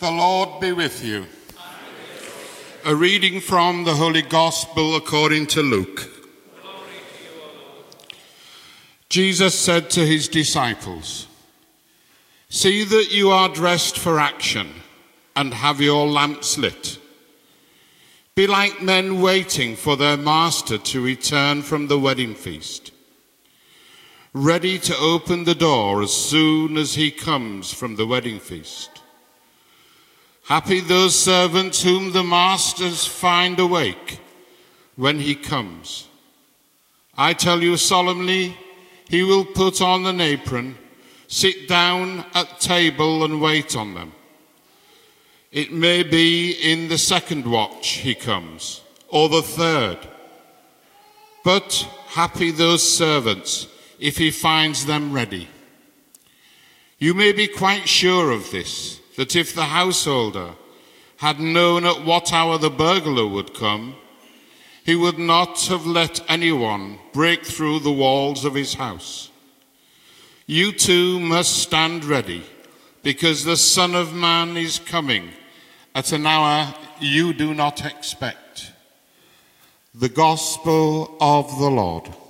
The Lord be with you. A reading from the Holy Gospel according to Luke. Jesus said to his disciples, "See that you are dressed for action and have your lamps lit. Be like men waiting for their master to return from the wedding feast, ready to open the door as soon as he comes from the wedding feast. Happy those servants whom the masters find awake when he comes. I tell you solemnly, he will put on an apron, sit down at table and wait on them. It may be in the second watch he comes, or the third. But happy those servants if he finds them ready. You may be quite sure of this, that if the householder had known at what hour the burglar would come, he would not have let anyone break through the walls of his house. You too must stand ready, because the Son of Man is coming at an hour you do not expect." The Gospel of the Lord.